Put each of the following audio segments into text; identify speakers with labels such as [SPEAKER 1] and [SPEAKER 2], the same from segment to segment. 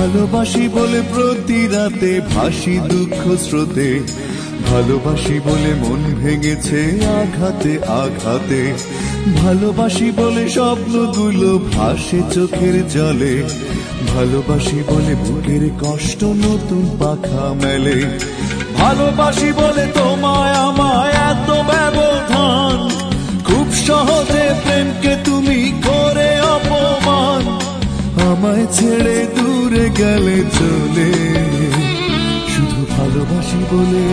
[SPEAKER 1] ভালোবাসি বলে প্রতি রাতে ভাসি দুঃখ স্রোতে, ভালোবাসি বলে মন ভেঙেছে আঘাতে আঘাতে, ভালোবাসি বলে স্বপ্নগুলো ভাসে চোখের জলে, ভালোবাসি বলে বুকের কষ্ট নতুন পাখা মেলে, ভালোবাসি বলে তোমায় আমায় এত ব্যবধান, খুব সহজে প্রেমকে তুমি করে অপমান, আমায় ছেড়ে দূরে গেলে চলে শুধু ভালোবাসি বলে।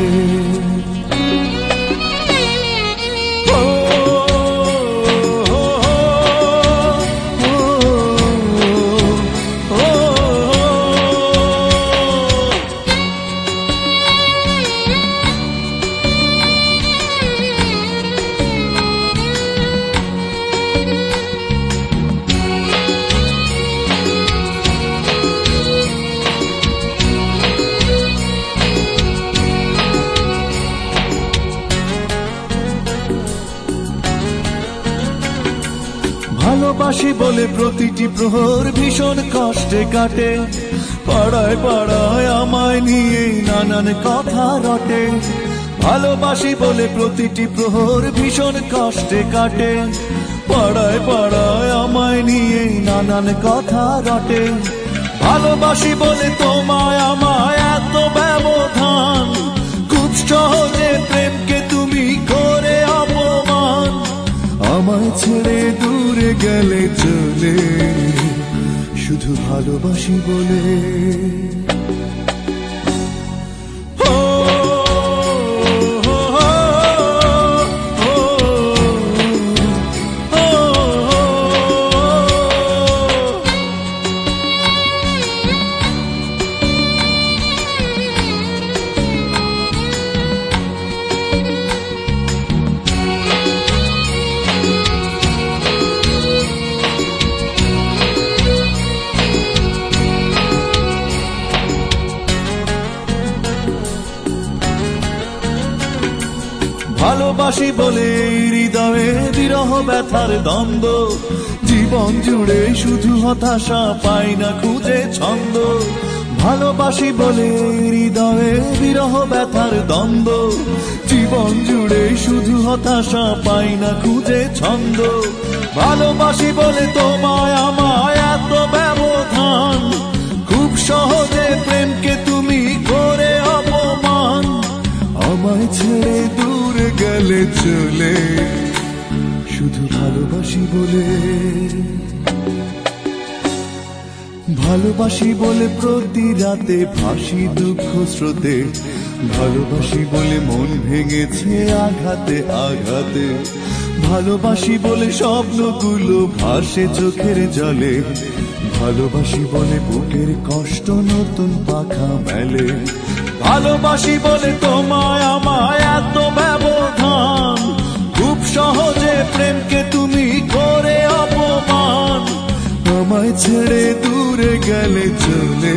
[SPEAKER 1] ভালোবাসি বলে প্রতিটি প্রহর ভীষণ কষ্টে কাটে, পাড়ায় পাড়ায় আমায় নিয়ে নানান কথা রটে, ভালোবাসি বলে প্রতিটি প্রহর ভীষণ কষ্টে কাটে, পাড়ায় পাড়ায় আমায় নিয়ে নানান কথা রটে, ভালোবাসি বলে তোমায় আমায় এত ব্যবধান, খুব সহজে প্রেমকে তুমি করে অপমান, আমায় ছেড়ে দূরে গেলে চলে শুধু ভালোবাসি বলে। ভালোবাসি বলে হৃদয়ে বিরহ ব্যথার দ্বন্দ্ব, জীবন জুড়ে শুধু হতাশা পাই না খুঁজে ছন্দ, ভালোবাসি বলে হৃদয়ে বিরহ ব্যথার দ্বন্দ্ব, জীবন জুড়ে শুধু হতাশা পাই না খুঁজে ছন্দ, ভালোবাসি বলে তোমায় আমায় এত ব্যবধান, খুব সহজে প্রেমকে তুমি করে অপমান, আমায় ছেড়ে দূরে গেলে চলে শুধু ভালোবাসি বলে। ভালোবাসি বলে প্রতি রাতে ভাসি দুঃখ স্রোতে, ভালোবাসি বলে মন ভেঙেছে আঘাতে আঘাতে, ভালোবাসি বলে স্বপ্নগুলো ভাসে চোখের জলে, ভালোবাসি বলে বুকের কষ্ট নতুন পাখা মেলে, ভালোবাসি বলে তোমায় আমায় এত ব্যবধান, খুব সহজে প্রেমকে তুমি করে অপমান, আমায় ছেড়ে দূরে গেলে চলে